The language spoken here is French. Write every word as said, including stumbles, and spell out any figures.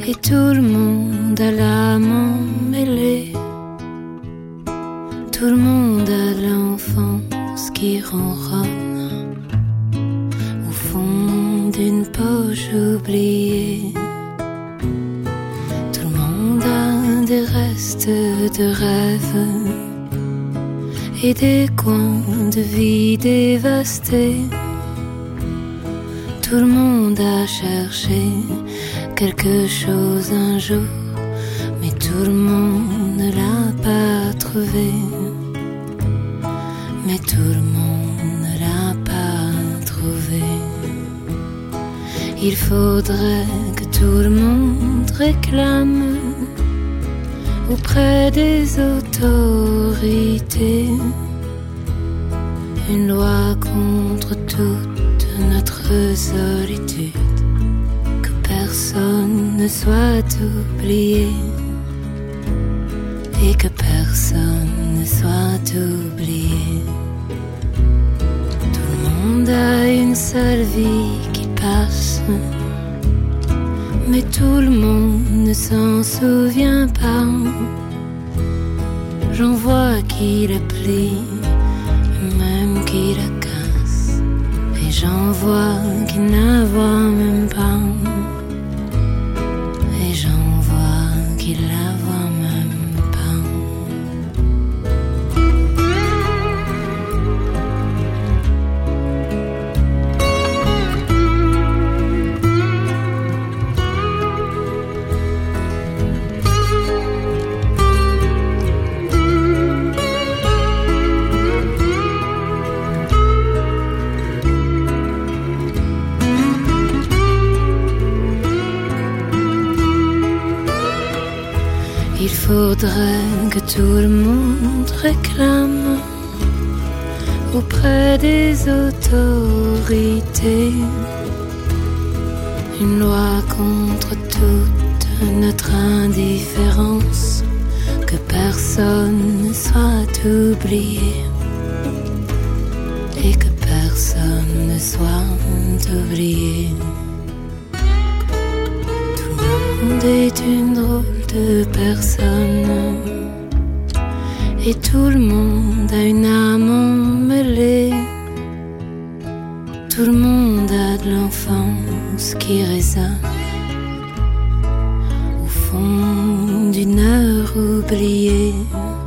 et tout le monde a l'âme emmêlée. Tout le monde a de l'enfance qui ronronne au fond d'une poche oubliée. Tout le monde a des restes de rêves et des coins de vie dévastés. Tout le monde a cherché quelque chose un jour, mais tout le monde ne l'a pas trouvé. Mais tout le monde ne l'a pas trouvé. Il faudrait que tout le monde réclame auprès des autorités une loi contre toute notre solitude, que personne ne soit oublié et que personne ne soit oublié. Tout le monde a une seule vie qui passe, mais tout le monde ne s'en souvient pas. J'en vois qui la plie, même qui la casse, et j'en vois qui la voient même pas, et j'en vois qui la voient même pas. Il faudrait que tout le monde réclame auprès des autorités une loi contre toute notre indifférence, que personne ne soit oublié et que personne ne soit oublié. Tout le monde est une drôle de personne et tout le monde a une âme emmêlée. Tout le monde a de l'enfance qui résonne au fond d'une heure oubliée.